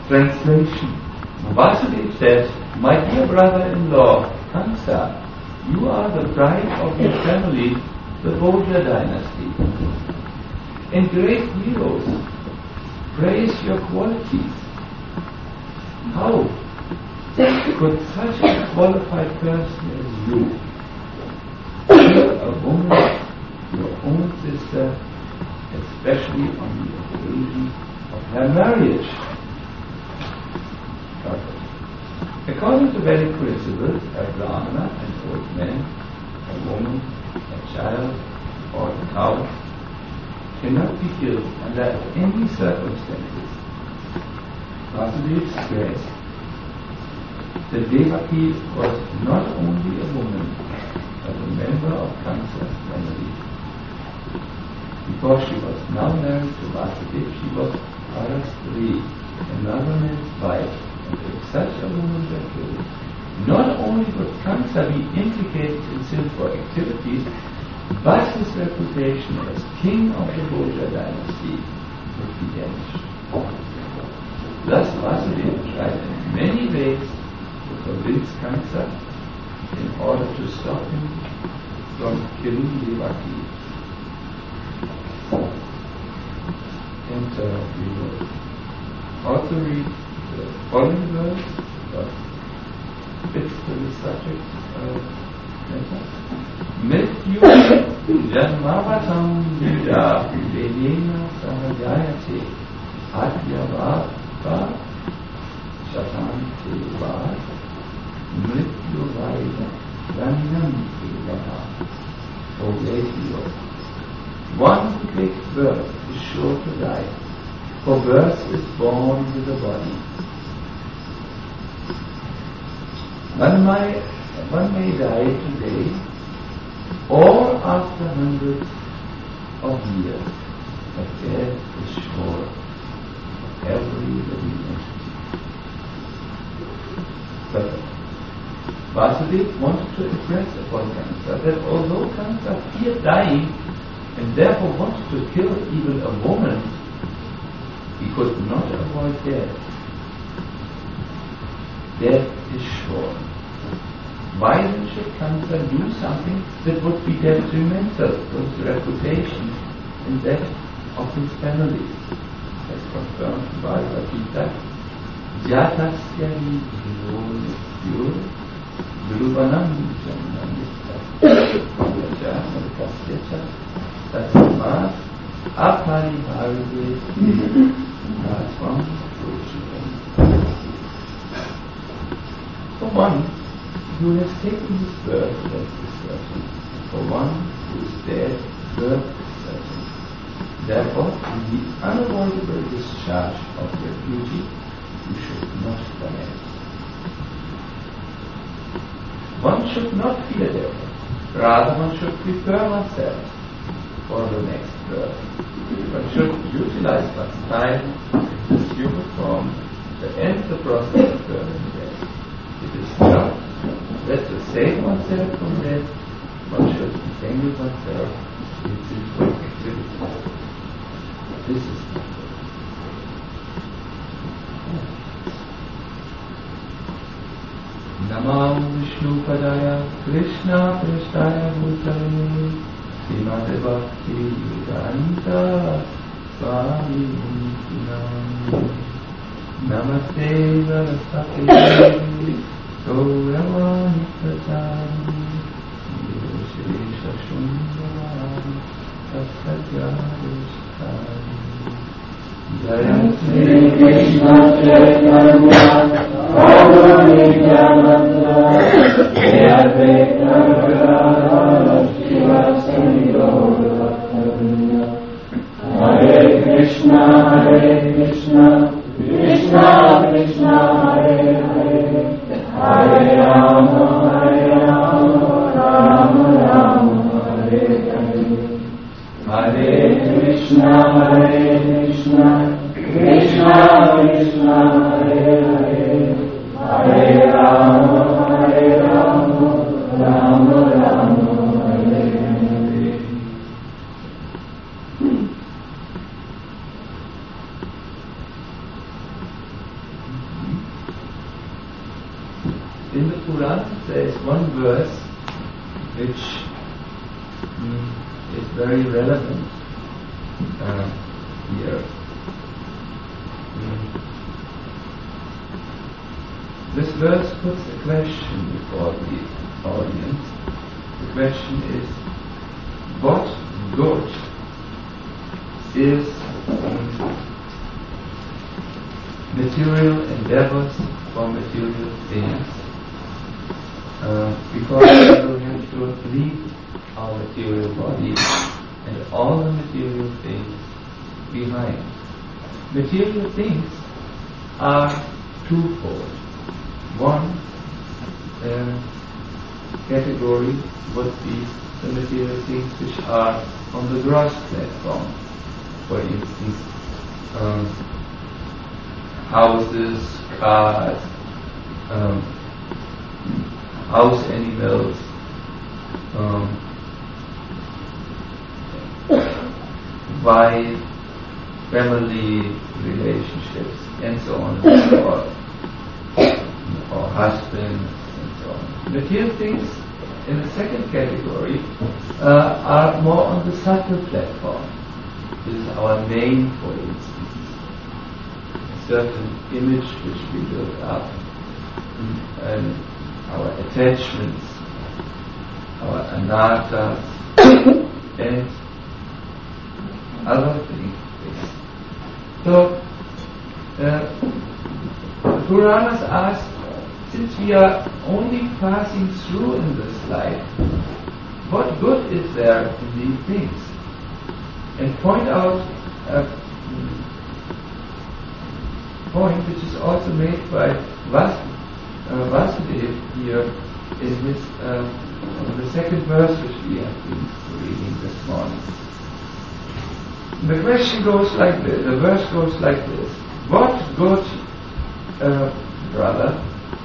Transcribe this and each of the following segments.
Translation. Vasudeva says, "My dear brother-in-law, Kamsa, you are the pride of your family, the Bhoja dynasty. And great heroes praise your qualities. How could such a qualified person as you kill a woman, your own sister, especially on the occasion of her marriage?" According to Vedic principles, a Brahmana, an old man, a woman, a child, or a cow cannot be killed under any circumstances. Vasudeva stressed that Devaki was not only a woman, but a member of Kamsa's family. Because she was now married to Vasudeva, she was Parastri, another man's wife. And if such a woman were killed, not only would Kamsa be implicated in sinful activities, but his reputation as king of the Bhoja dynasty would be damaged. Thus Vasudeva tried in many ways to convince Kamsa in order to stop him from killing Devaki. And we will also read the following verse, fits to the subject later. Mrityu janmavatam vida vedena samajayate adyavata shatante va mrityu vaida dhanam evaha. O great Lord, one who takes birth is sure to die, for birth is born with the body. One may die today or after hundreds of years, but death is sure of every living entity. But Vasudeva wanted to impress upon Kamsa that although Kamsa feared dying and therefore wanted to kill even a woman, he could not avoid death. Death is sure. Why then should Kamsa do something that would be detrimental to his reputation and that of his family? As confirmed by Bhagavad Gita, Jatasya hi dhiro dhruvanam janamita yaja markasya cha tasmat aparivarve rasvam proshitam. For one who has taken his birth, death is certain. For one who is dead, birth is certain. Therefore, in the unavoidable discharge of your duty, you should not die. One should not fear death. Rather, one should prepare oneself for the next birth. One should utilize one's time in this human form to end the process of birth and death. It is not that to save oneself from death, one should entangle oneself in sinful activity. This is not good. Namam Vishnu Padaya Krishna Prasthaya Bhutale Srimate Bhakti Vedanta Swami Bhutale Namaste Saraswati Gauravani Prachari Shri Shashundara Satyadishkari Jaya Shri Krishna Chaitanya Prabhu Nityananda Jaya Krishna Shiva Sangha Hare Krishna Krishna Krishna Hare Hare Hare Rama Rama Rama Hare Hare Hare Krishna Krishna Krishna Hare Hare Hare Rama Rama Rama Hare Hare. in the Purana there is one verse which is very relevant here. This verse puts a question before the audience. The question is, what good is material endeavors for material things? Because we will have to leave our material body and all the material things behind. Material things are twofold. One category would be the material things which are on the gross platform. For instance, houses, cars, house animals, wife, family relationships, and so on and so forth. Or husband, and so on. Material things in the second category are more on the subtle platform. This is our name, for instance, a certain image which we build up, and our attachments, our anarthas, and other things. So, the Puranas ask, since we are only passing through in this life, what good is there in these things? And point out a point which is also made by Vasudeva here in his the second verse which we have been reading this morning. The question goes like this, the verse goes like this: what good, brother,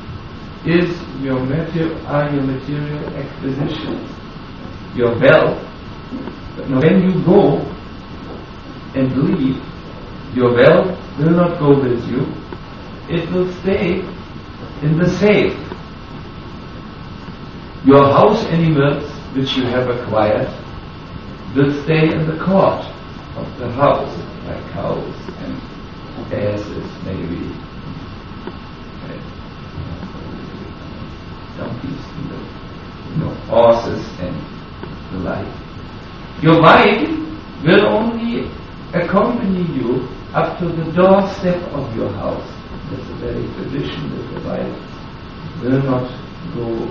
are your material acquisitions, your wealth? But when you go and leave, your wealth will not go with you. It will stay in the safe. Your house animals, which you have acquired, will stay in the court of the house, like cows and asses, maybe. Donkeys, horses and the like. Your wife will only accompany you up to the doorstep of your house. That's a very tradition that the wife will not go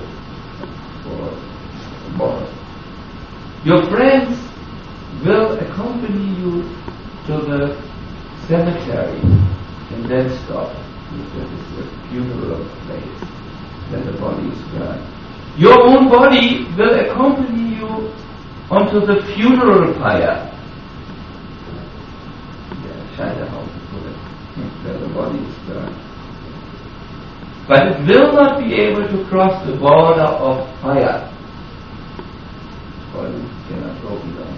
for more. Your friends will accompany you to the cemetery and then stop. That is the funeral place. Then the body is burned. Your own body will accompany you onto the funeral pyre. Where the body is burned. But it will not be able to cross the border of fire. Or it cannot go beyond.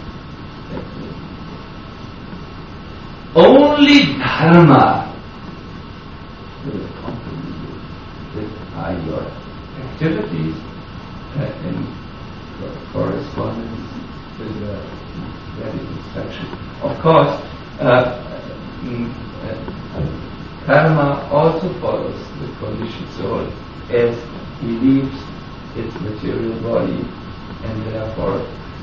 Only dharma will accompany you. That are your activities in correspondence with the radical instruction. Of course, karma also follows the conditioned soul as he leaves its material body, and therefore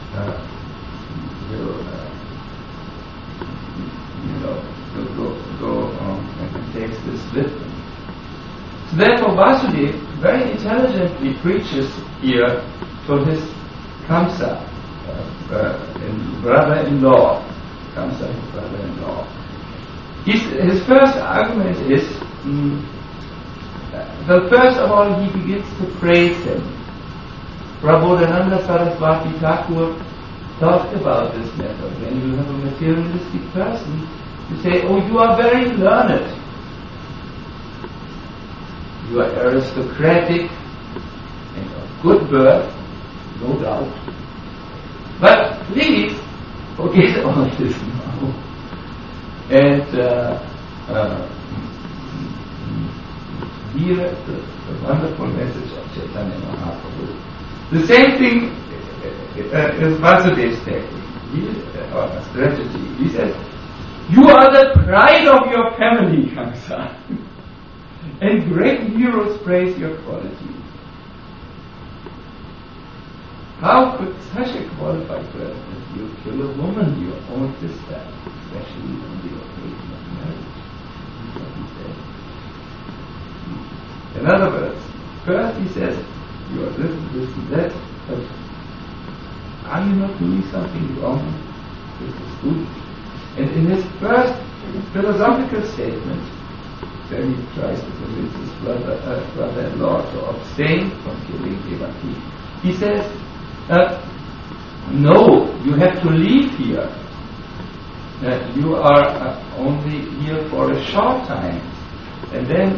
will go and takes this with him. So therefore Vasudeva very intelligently preaches here to his Kamsa, brother-in-law. Kamsa, his brother-in-law. His first argument is, well, first of all, he begins to praise him. Prabodhananda Saraswati Thakur talked about this matter. When you have a materialistic person, you say, oh, you are very learned. You are aristocratic and of good birth, no doubt. But please, forget all this now. And here the wonderful message of Chaitanya Mahaprabhu. The same thing is Vasudev's technique, or strategy. He says, you are the pride of your family, Kamsa. And great heroes praise your quality. How could such a qualified person as you kill a woman, your own sister, especially on the occasion of marriage? That's what he says. In other words, first he says, you are this and that, but are you not doing something wrong? This is good. And in his first philosophical statement, then he tries to convince his brother-in-law to abstain from killing devaki. He says, no, you have to leave here. You are only here for a short time. And then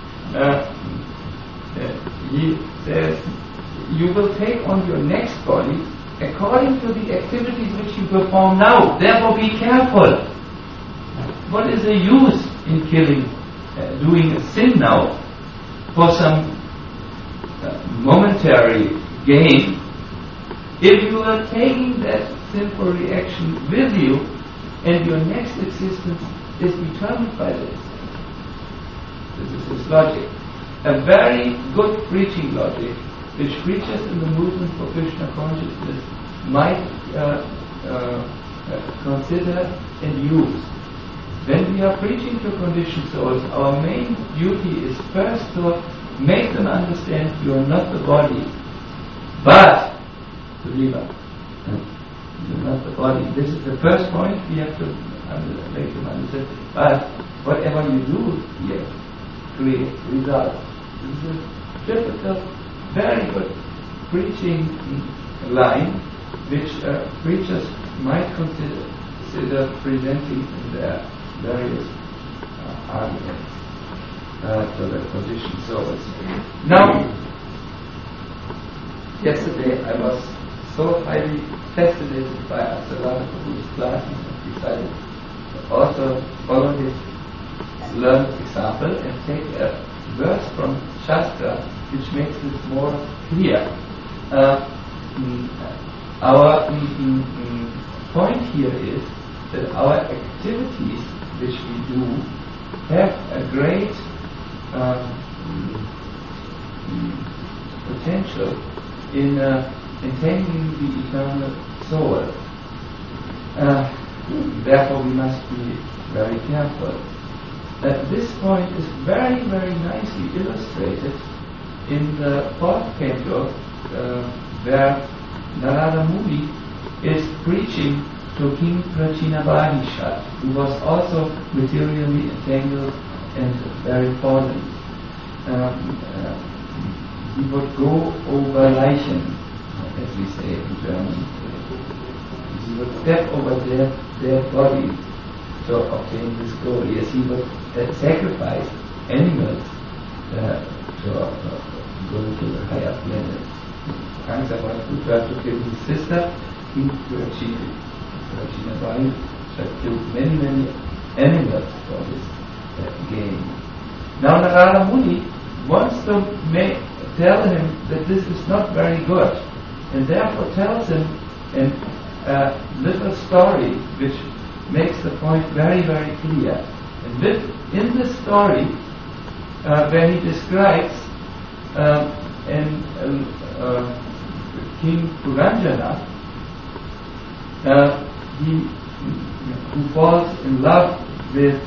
he says, you will take on your next body according to the activities which you perform now. Therefore be careful. What is the use in killing, doing a sin now for some momentary gain, if you are taking that sinful reaction with you and your next existence is determined by this? This is his logic. A very good preaching logic, which preachers in the movement for Krishna consciousness might consider and use. When we are preaching to conditioned souls, our main duty is first to make them understand you are not the body, but the liver. You are not the body. This is the first point we have to make them understand. But whatever you do here creates results. This is a typical, very good preaching line which preachers might consider presenting in their various arguments to the conditioned souls. Now, yesterday I was so highly fascinated by Asarana Prabhu's classes and decided to also follow his learned example and take a verse from Shastra which makes this more clear. Our point here is that our activities which we do have a great potential in entangling the eternal soul. Therefore we must be very careful. This point is very, very nicely illustrated in the fourth canto where Narada Muni is preaching to King Prachinabadishat, who was also materially entangled and very fallen. He would go over Leichen, as we say in German. He would step over their body to obtain this goal. Yes, he would sacrifice animals to go to the higher planet. Kamsa was prepared to kill his sister, King Prachinabadishat killed many, many animals for this gain. Now Narada Muni wants to tell him that this is not very good, and therefore tells him a little story which makes the point very, very clear. And in this story, where he describes King Puranjana, who falls in love with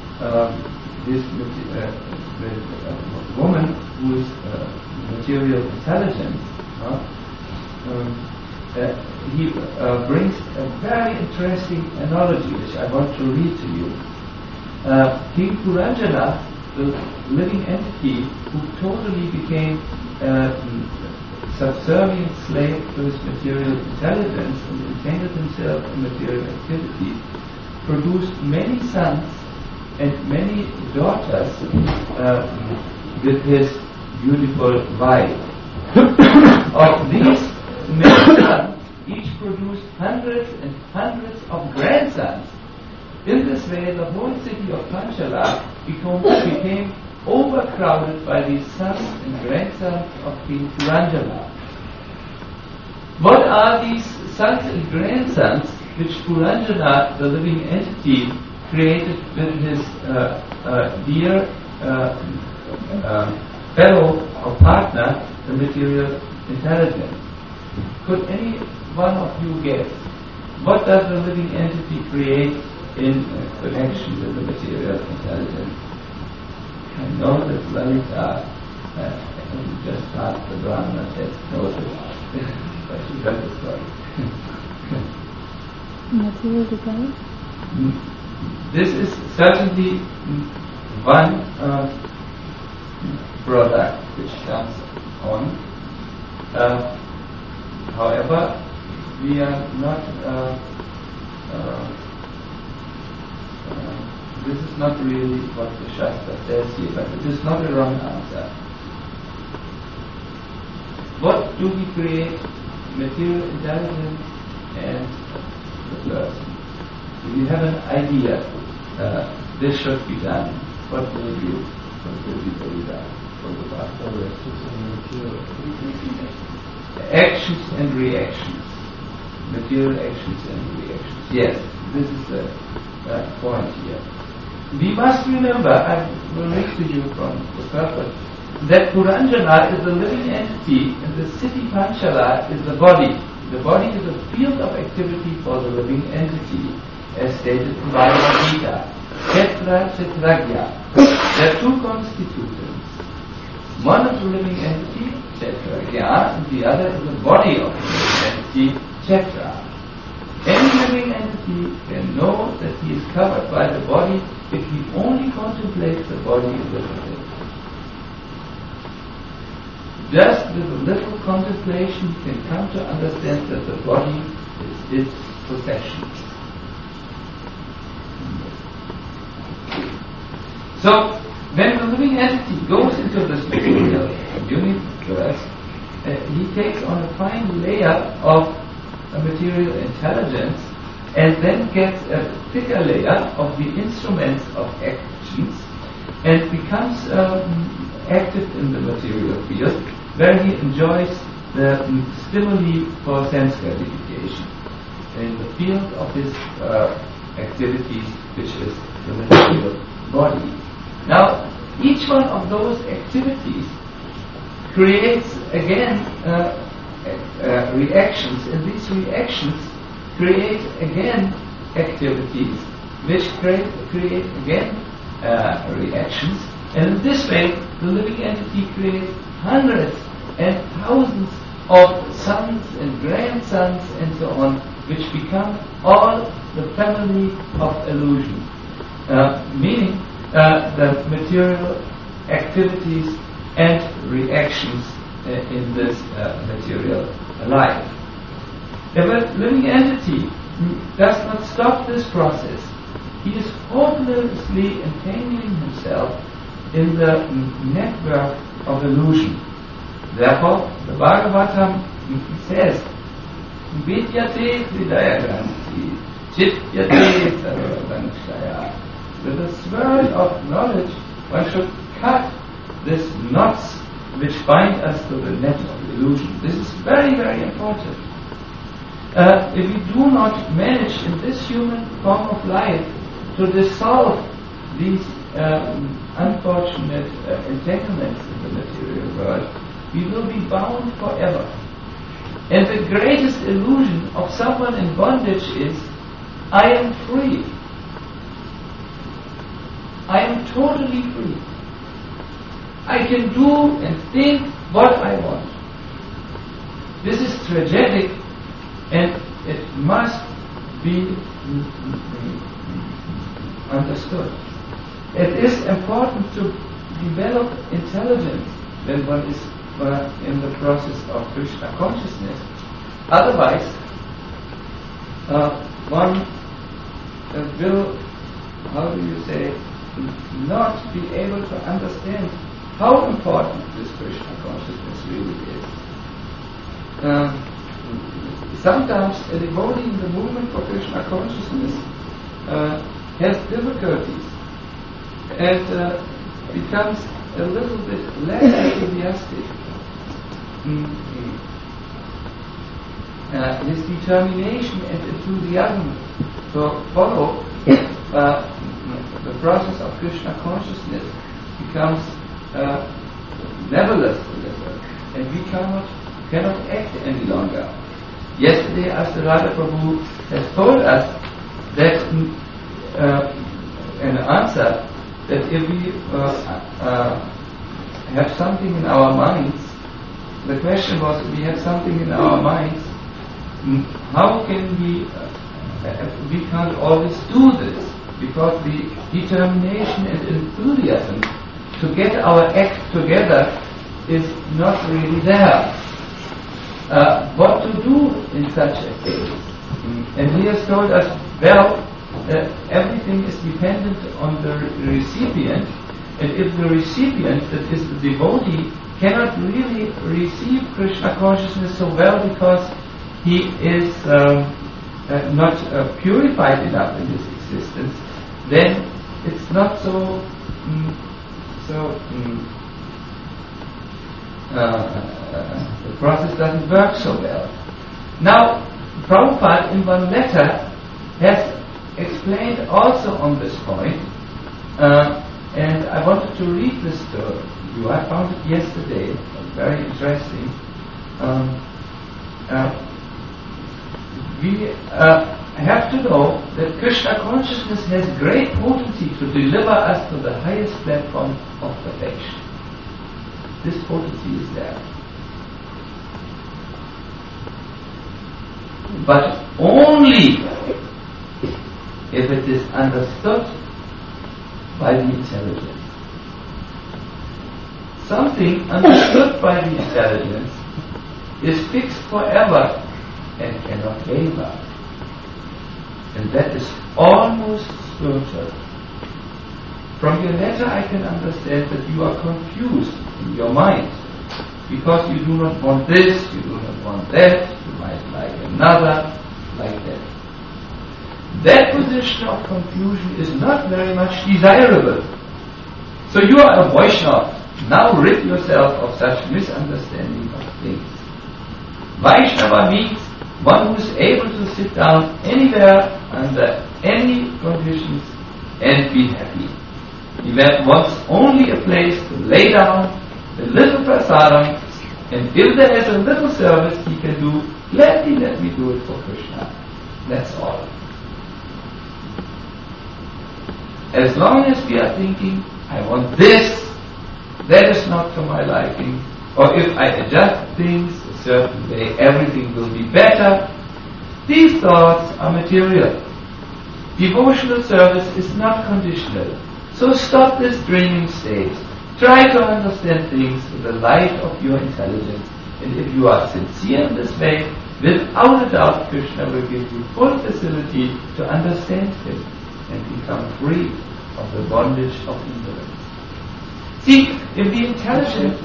with a woman who is material intelligence, he brings a very interesting analogy which I want to read to you. King Puranjana, the living entity who totally became subservient slave to his material intelligence and entangled himself in material activities, produced many sons and many daughters with his beautiful wife. Of these many sons, each produced hundreds and hundreds of grandsons. In this way, the whole city of Panchala became overcrowded by the sons and grandsons of King Puranjana. What are these sons and grandsons which Puranjana, the living entity, created with his dear fellow or partner, the material intelligence? Could any one of you guess? What does the living entity create in connection with the material intelligence? I know that Lalita just passed the Brahma test notice, but she got the story. Material development? This is certainly one product which comes on. However, we are not. This is not really what the Shastra says here, but it is not a wrong answer. What do we create? Material intelligence and the person. If you have an idea, this should be done. What will be done? Actions and reactions. Material actions and reactions. Yes, this is the point here. We must remember, I will read to you from the purpose, that Puranjana is the living entity and the city Panchala is the body. The body is a field of activity for the living entity, as stated in Bhagavad Gita. Kshetra Kshetragya. There are two constituents. One is the living entity, Kshetragya, and the other is the body of the living entity, Kshetra. Any living entity can know that he is covered by the body if he only contemplates the body a little bit. Just with a little contemplation he can come to understand that the body is his possession. So, when the living entity goes into this material universe, he takes on a fine layer of material intelligence and then gets a thicker layer of the instruments of actions and becomes active in the material field where he enjoys the stimuli for sense gratification in the field of his activities, which is the material body. Now, each one of those activities creates again reactions, and these reactions create again activities, which create again reactions, and in this way the living entity creates hundreds and thousands of sons and grandsons and so on, which become all the family of illusion, meaning the material activities and reactions in this material life. The living entity does not stop this process. He is hopelessly entangling himself in the network of illusion. Therefore, the Bhagavatam says, Vidyate Hridayagranthi, Chityate Sarvadanshaya. With the sword of knowledge, one should cut these knots which bind us to the net of illusion. This is very, very important. If we do not manage in this human form of life to dissolve these unfortunate entanglements in the material world, we will be bound forever. And the greatest illusion of someone in bondage is, I am free. I am totally free. I can do and think what I want. This is tragic, and it must be understood. It is important to develop intelligence when one is in the process of Krishna consciousness. Otherwise, one will, how do you say, not be able to understand how important this Krishna consciousness really is. Sometimes a devotee in the movement for Krishna consciousness has difficulties and becomes a little bit less enthusiastic. His determination and enthusiasm to follow the process of Krishna consciousness becomes nevertheless, and we cannot act any longer. Yesterday, Astra Radha Prabhu has told us that an answer that if we have something in our minds, the question was, if we have something in our minds, how can we can't always do this, because the determination and enthusiasm to get our act together is not really there. What to do in such a case? And he has told us, well, everything is dependent on the recipient, and if the recipient, that is the devotee, cannot really receive Krishna consciousness so well because he is not purified enough in his existence, then it's not the process doesn't work so well. Now, Prabhupada in one letter has explained also on this point, and I wanted to read this to you. I found it yesterday, very interesting. We have to know that Krishna consciousness has great potency to deliver us to the highest platform of perfection. This potency is there. But only if it is understood by the intelligence. Something understood by the intelligence is fixed forever and cannot waver. And that is almost spiritual. From your letter I can understand that you are confused in your mind, because you do not want this, you do not want that, you might like another, like that. That position of confusion is not very much desirable. So you are a Vaishnava. Now rid yourself of such misunderstanding of things. Vaishnava means one who is able to sit down anywhere under any conditions and be happy. He wants only a place to lay down, a little prasadam, and if there is a little service he can do, gladly let me do it for Krishna. That's all. As long as we are thinking, I want this, that is not to my liking, or if I adjust things a certain way, everything will be better, these thoughts are material. Devotional service is not conditional. So stop this dreaming state. Try to understand things in the light of your intelligence. And if you are sincere in this way, without a doubt Krishna will give you full facility to understand Him and become free of the bondage of ignorance. See, if the intelligence,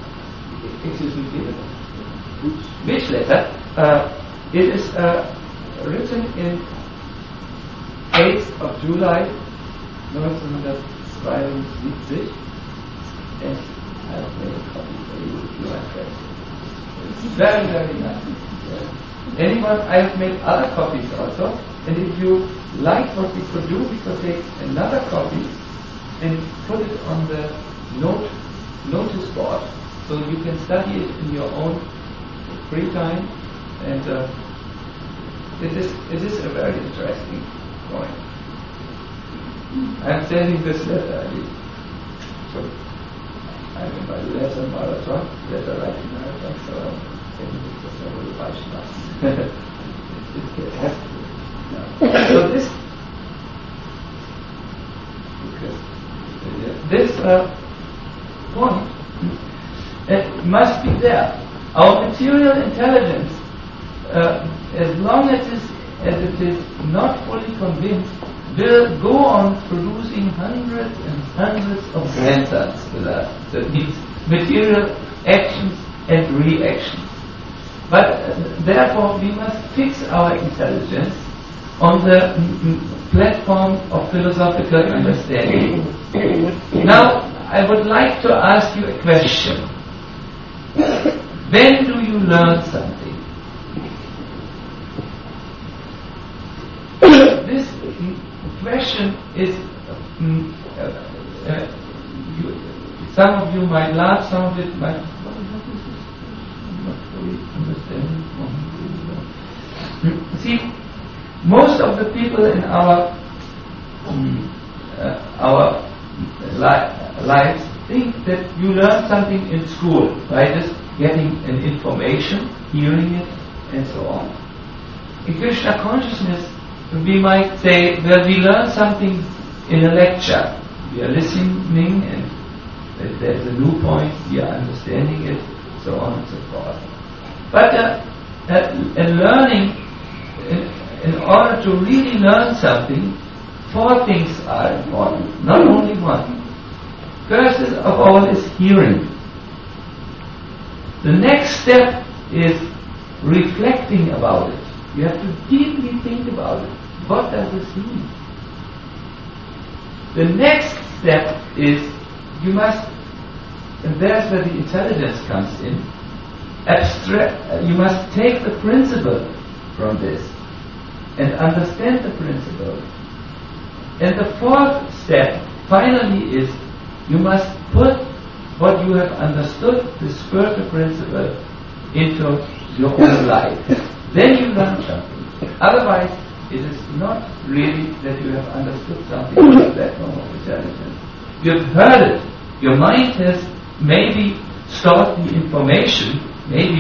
which letter? It is written in 8th of July 1972, and I have made a copy for you if you like that. It's very, very nice. Anyone, I have made other copies also, and if you like what we could do, we could take another copy and put it on the notice board, so you can study it in your own free time, and it is a very interesting point. I am sending this letter, so I'm in my letter marathon, letter writing marathon, so I'm sending it to several Vaishnavas. It has to be. No. So this point must be there. Our material intelligence, as long as it is not fully convinced, will go on producing hundreds and hundreds of grandsons with us. That means material actions and reactions. But therefore we must fix our intelligence on the platform of philosophical understanding. Now, I would like to ask you a question. When do you learn something? This question is, some of you might laugh, some of it might, what is this? Not fully understanding. See, most of the people in our lives think that you learn something in school by just getting an information, hearing it, and so on. In Krishna consciousness, we might say, well, we learn something in a lecture. We are listening, and there's a new point, we are understanding it, so on and so forth. But learning, in order to really learn something, 4 things are important, not only one. First of all is hearing. The next step is reflecting about it. You have to deeply think about it. What does this mean? The next step is you must, and there's where the intelligence comes in, you must take the principle from this and understand the principle. And the 4th step, finally, is you must put what you have understood, the spiritual principle, into your own life. Then you learn something. Otherwise, it is not really that you have understood something with that form of intelligence. You have heard it. Your mind has maybe stored the information, maybe.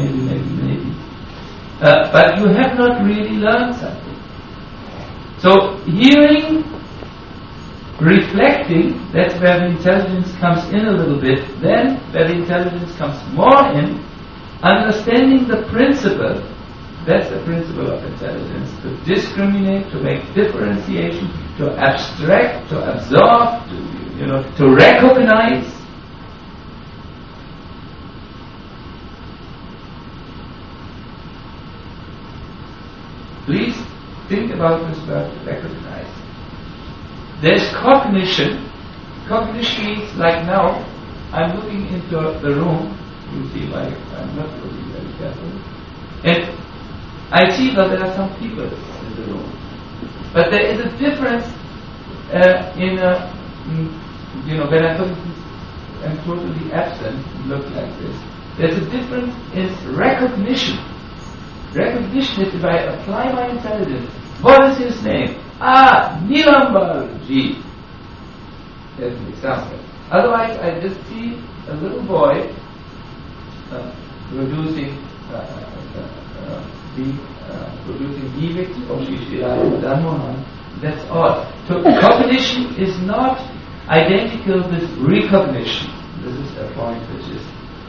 But you have not really learned something. So hearing, reflecting, that's where the intelligence comes in a little bit. Then where the intelligence comes more in, understanding the principle. That's the principle of intelligence, to discriminate, to make differentiation, to abstract, to absorb, to recognize. Please think about this word, recognize. There's cognition. Cognition means, like now, I'm looking into the room. You see, like, I'm not looking very carefully. And I see that there are some people in the room. But there is a difference when I'm totally absent, look like this. There's a difference in recognition. Recognition is if I apply my intelligence. What is his name? Nilambarji. That's an example. Otherwise, I just see a little boy producing Vivek or Shishira Dhammohan. That's all. So cognition is not identical with recognition. This is a point which is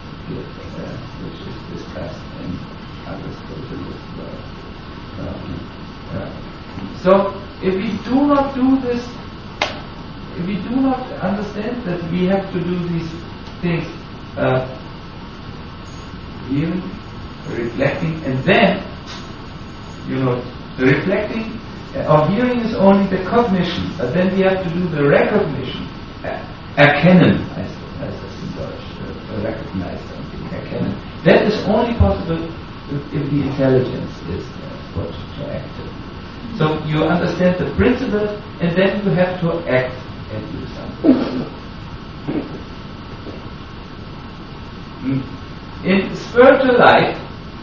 discussed and understood as well. So if we do not do this, if we do not understand that we have to do these things, hearing, reflecting, and then, the reflecting or hearing is only the cognition, but then we have to do the recognition, erkennen, as in Deutsch, recognize something, erkennen. That is only possible if the intelligence is put to active. So you understand the principle, and then you have to act and do something. In spiritual life,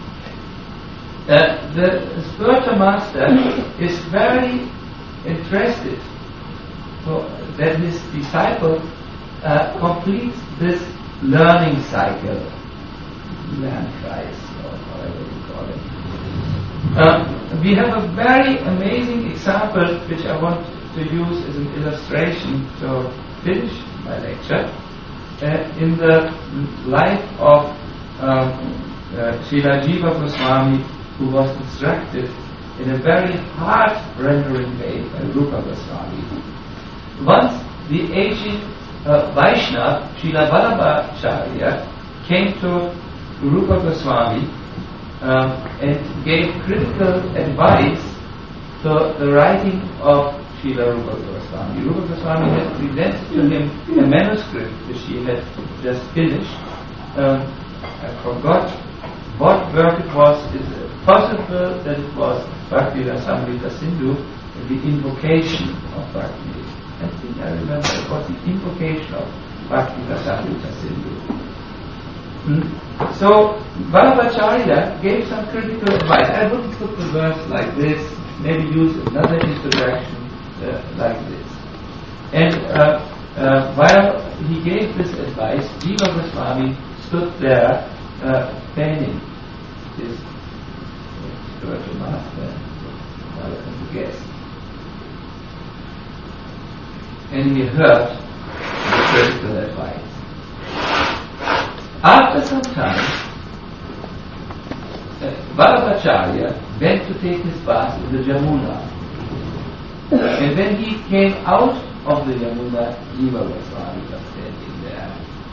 the spiritual master is very interested that his disciple completes this learning cycle, Lernkreis, or whatever you call it. We have a very amazing example which I want to use as an illustration to finish my lecture in the life of Srila Jiva Goswami, who was instructed in a very heart-rendering way by Rupa Goswami. Once the aging Vaishnava, Srila Vallabhacharya, came to Rupa Goswami and gave critical advice to the writing of Srila Rupa Goswami. Rupa Goswami had presented to him a manuscript which he had just finished. I forgot what work it was. It's possible that it was Bhakti Rasamrita Sindhu, the invocation of Bhakti. I think I remember it was the invocation of Bhakti Rasamrita Sindhu. So Vallabhacharya gave some critical advice. I wouldn't put the verse like this, maybe use another introduction like this. And while he gave this advice, Jiva Goswami stood there fanning his spiritual master while the guest. And he heard the critical advice. After some time, Vallabhacharya went to take his bath in the Jamuna. And when he came out of the Jamuna, Jiva Goswami was standing there.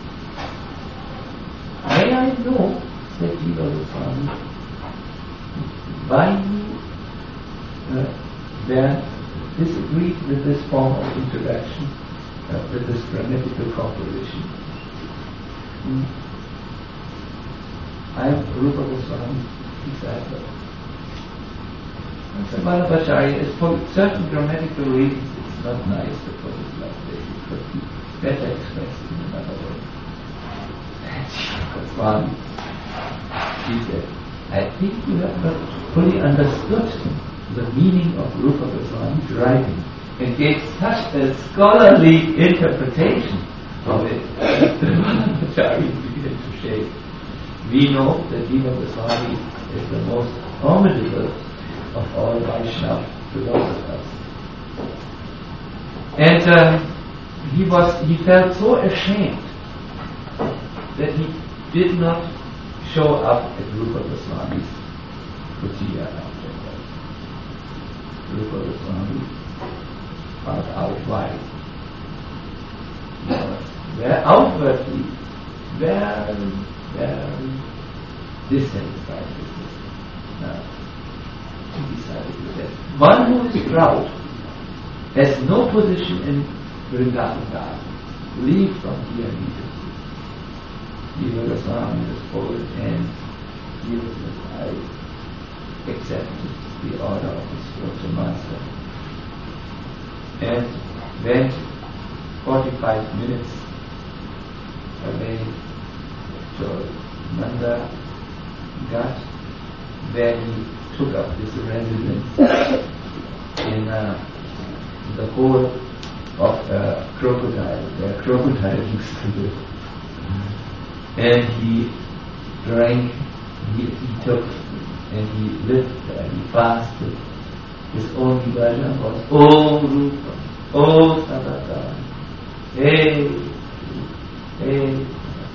May I know, said Jiva Goswami, why you then disagreed with this form of introduction, with this grammatical composition? I am Rupa Goswami, disciple. And so Vallabhacharya is for certain grammatical reasons it's not nice to put it like this. It could be better expressed in another way. Goswami, he said, I think you have not fully understood the meaning of Rupa Goswami's writing and gave such a scholarly interpretation of it that Vallabhacharya began to shake. We know that Jiva Goswami is the most formidable of all Vaishnava philosophers. And he felt so ashamed that he did not show up at Rupa Goswami's kutiya after that. Rupa Goswami found out why. He was very outwardly very dissatisfied with this. He decided that one who is proud has no position in Vrindavan garden. Leave from here immediately. Jiva Goswami was forward and he was I accepted the order of his spiritual master and went 45 minutes away to Nanda Ghat, where he took up his residence in the hole of a crocodile, where crocodiles used to live. And he drank, he took, and he lived there, he fasted. His only bhajan was, O Rupa, O Sabata, hey, hey,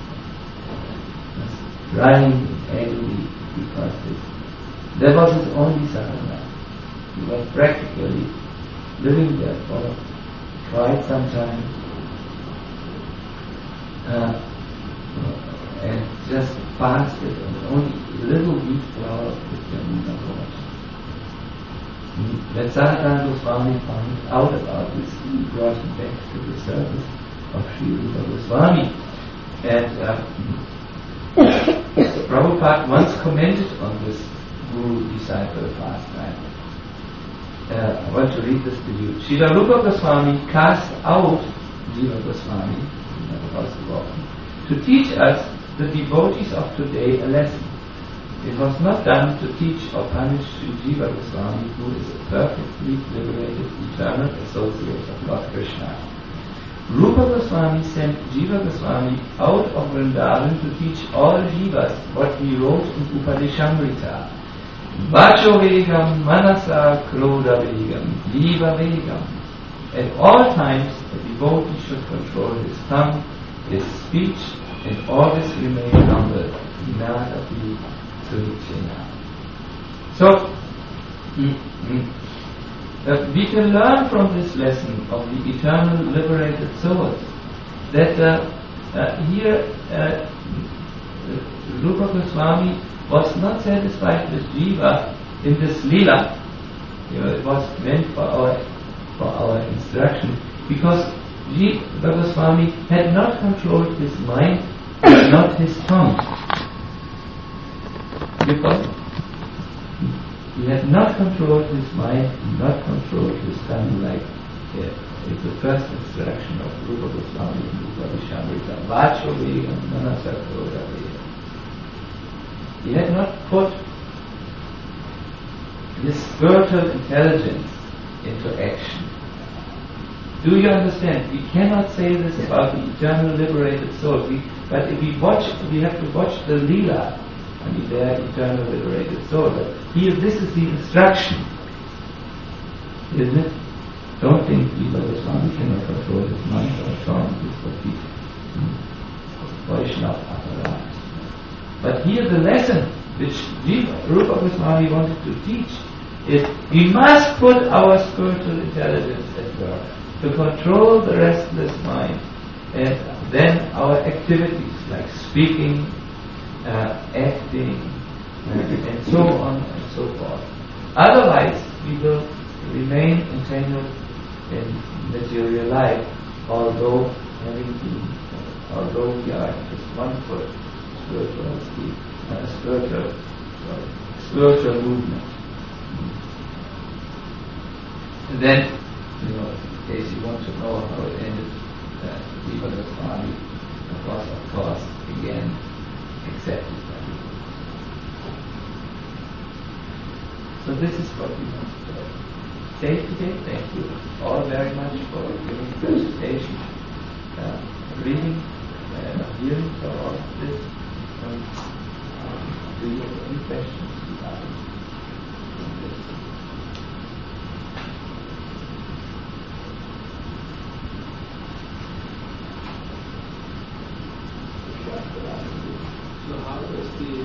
crying angrily because that was his only sadhana. He was practically living there for quite some time and just fasted on only little wheat flour with Yamuna water. When Sanatana Goswami found out about this, he brought him back to the service of Sri Rupa Goswami. And Prabhupada once commented on this guru-disciple pastime. I want to read this to you. Srila Rupa Goswami cast out Jiva Goswami, to teach us, the devotees of today, a lesson. It was not done to teach or punish Sri Jiva Goswami, who is a perfectly liberated, eternal associate of Lord Krishna. Rupa Goswami sent Jiva Goswami out of Vrindavan to teach all Jivas what he wrote in Upadeshamrita. Vacho Vegam, Manasa Krodha Vegam, Jiva Vegam. At all times, a devotee should control his tongue, his speech, and always remain humble. Nadapi Surichena. So, we can learn from this lesson of the eternal liberated souls that here Rupa Goswami was not satisfied with Jiva in this lila. It was meant for for our instruction, because Jiva Goswami had not controlled his mind, and not his tongue. Because he had not controlled his mind, not controlled his tongue, like it's the first instruction of Rupa Goswami in Rupa Vishamrita, Vacho Vegam Manasakroda Vegam. He had not put his spiritual intelligence into action. Do you understand? We cannot say this about the eternal liberated soul. But if we have to watch the Leela, their eternal liberated soul. But here, this is the instruction, isn't it? Don't think Jiva Goswami cannot control his mind or tongue. This is what he Vaishnava apparatus. But here, the lesson which Rupa Goswami wanted to teach is we must put our spiritual intelligence at work to control the restless mind, and then our activities like speaking, acting, and so on and so forth. Otherwise, we will remain entangled in material life, although we are just 1 foot spiritual movement. And then, in case you want to know how it ended, Jiva Goswami, of course, again accepted that. So this is what we want to say today. Thank you all very much for giving the presentation, reading, hearing for all of this. Do you have any questions about this? So how does the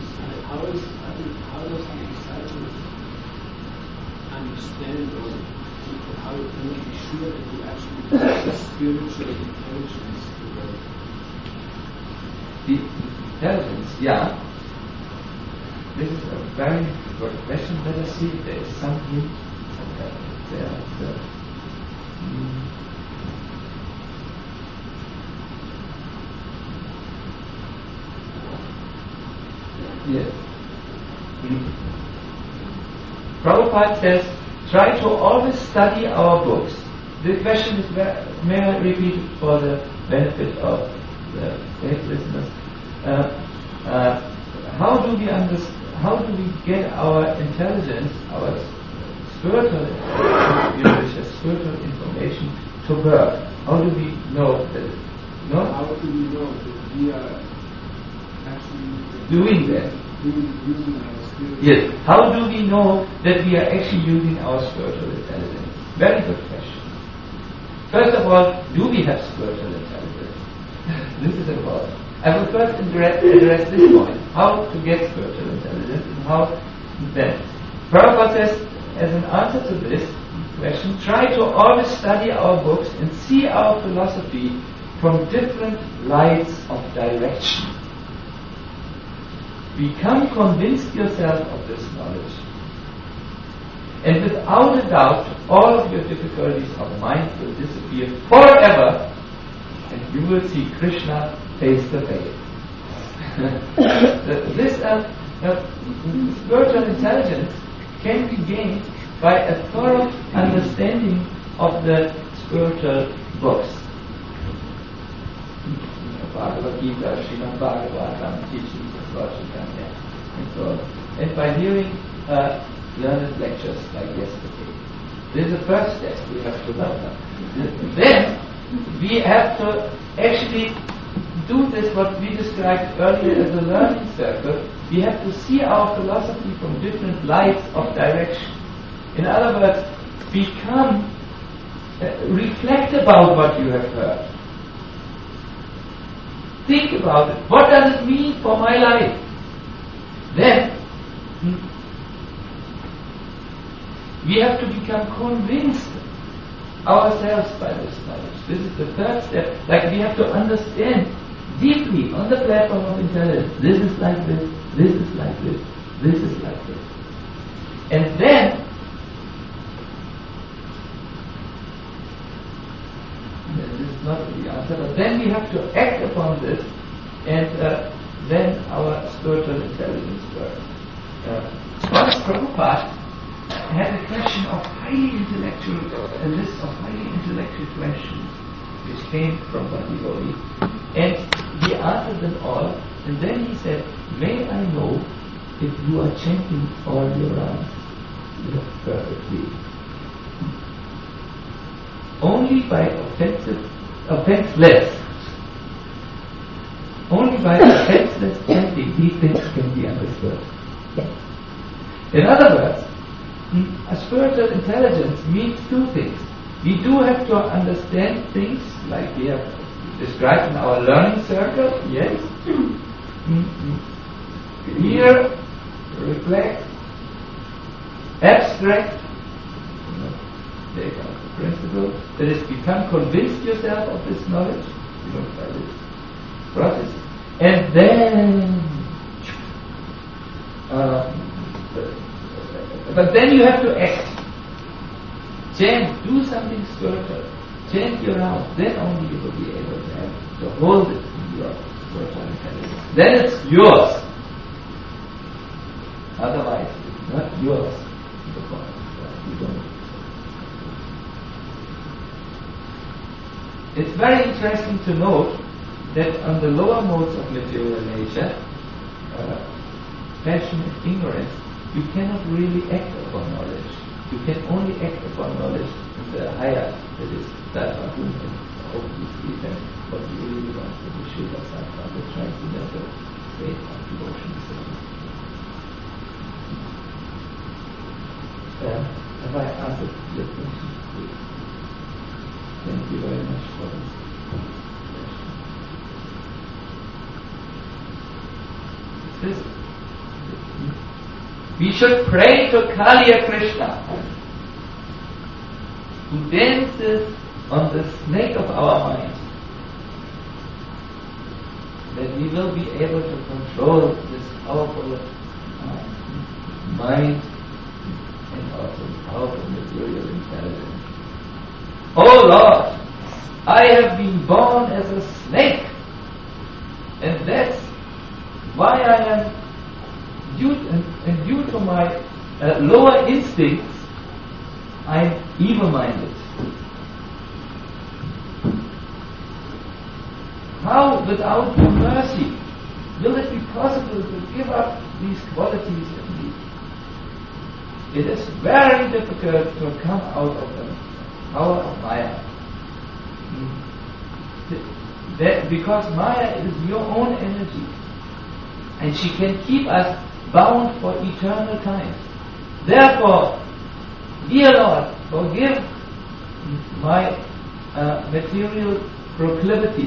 disciple understand, or how can we be sure that he actually has the spiritual intelligence to work? The intelligence, yeah. This is a very good question. Let us see if there is some hint there. Yes. Prabhupada says, try to always study our books. The question is, may I repeat it for the benefit of the listeners? How do we get our intelligence, our spiritual information to work? How do we know that? No? How do we know that we are actually doing that? Using our spiritual. Yes. How do we know that we are actually using our spiritual intelligence? Very good question. First of all, do we have spiritual intelligence? This is important. I will first address this point, how to get spiritual intelligence and how then. Prabhupada says, as an answer to this question, try to always study our books and see our philosophy from different lights of direction. Become convinced yourself of this knowledge. And without a doubt, all of your difficulties of mind will disappear forever, and you will see Krishna face to face. This spiritual intelligence can be gained by a thorough understanding of the spiritual books. Bhagavad Gita, Srimad Bhagavatam, teachings of Lord Chaitanya, and so on. And by hearing learned lectures like yesterday. This is the first step we have to learn. Then we have to actually do this, what we described earlier as a learning circle. We have to see our philosophy from different lights of direction. In other words, reflect about what you have heard. Think about it. What does it mean for my life? Then we have to become convinced ourselves by this knowledge. This is the third step. Like we have to understand deeply on the platform of intelligence. This is like this. This is like this. This is like this. And then not the answer. But then we have to act upon this, and then our spiritual intelligence works. Once Prabhupada had a question of a list of highly intellectual questions which came from Bhakti Gauri, and he answered them all, and then he said, may I know if you are chanting all your rounds perfectly? Only by offenseless chanting these things can be understood. In other words, a spiritual intelligence means two things. We do have to understand things like we have described in our learning circle, yes. Hear, reflect, abstract, take out the principle, that is, become convinced yourself of this knowledge, by this process, and then but then you have to act. Chant, do something spiritual. Chant your round. Then only you will be able to hold it in your spiritual intelligence. Then it's yours. Otherwise, it's not yours. You don't. It's very interesting to note that on the lower modes of material nature, passion and ignorance, you cannot really act upon knowledge. You can only act upon knowledge in the higher, that is, Dharma, and obviously then what you really want to be Shuddha Sattva, the transcendental state of devotion. Have I answered your question? Thank you very much for this question. We should pray to Kaliya Krishna, who dances on the snake of our minds, that we will be able to control this powerful mind and also powerful material intelligence. Oh Lord, I have been born as a snake, and that's why I am due to my lower instincts, I am evil-minded. How, without your mercy, will it be possible to give up these qualities in me? It is very difficult to come out of the power of Maya. Because Maya is your own energy, and she can keep us bound for eternal time. Therefore, dear Lord, forgive my material proclivity.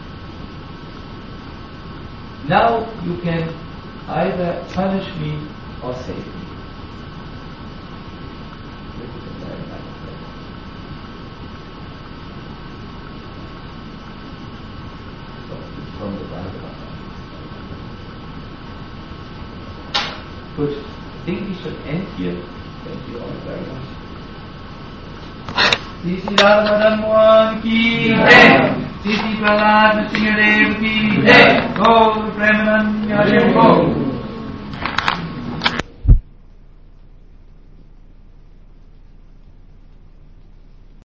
Now you can either punish me or save me. This is a very nice prayer. So it's from the Bible. Good. I think we should end here. Thank you all very much. Sisi Radha Madan Mohan ki jai. Sisi Prahlad Nrsimhadev ki jai. Gaur Premanand Hare Gaur.